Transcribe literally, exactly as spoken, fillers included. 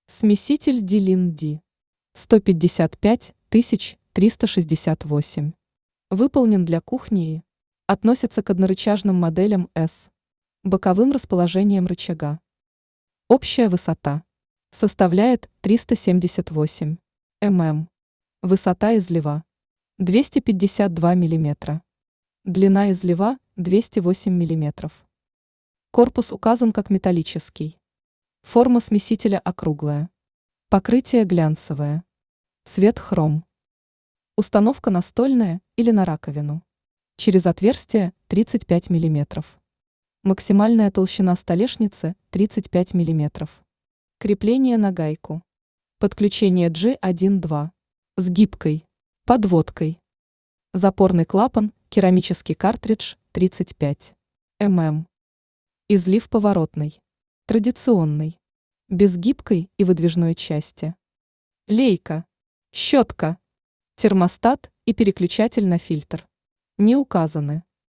Смеситель Дилин-Ди. сто пятьдесят пять тысяч триста шестьдесят восемь. Выполнен для кухни и относится к однорычажным моделям с боковым расположением рычага. Общая высота составляет триста семьдесят восемь миллиметров. Высота излива двести пятьдесят два миллиметра. Длина излива двести восемь миллиметров. Корпус указан как металлический. Форма смесителя округлая. Покрытие глянцевое. Цвет хром. Установка настольная или на раковину. Через отверстие тридцать пять миллиметров. Максимальная толщина столешницы тридцать пять миллиметров. Крепление на гайку. Подключение джи один-два. С гибкой подводкой. Запорный клапан, керамический картридж тридцать пять миллиметров. Излив поворотный. Традиционный. Без гибкой и выдвижной части. Лейка. Щетка. Термостат и переключатель на фильтр. Не указаны.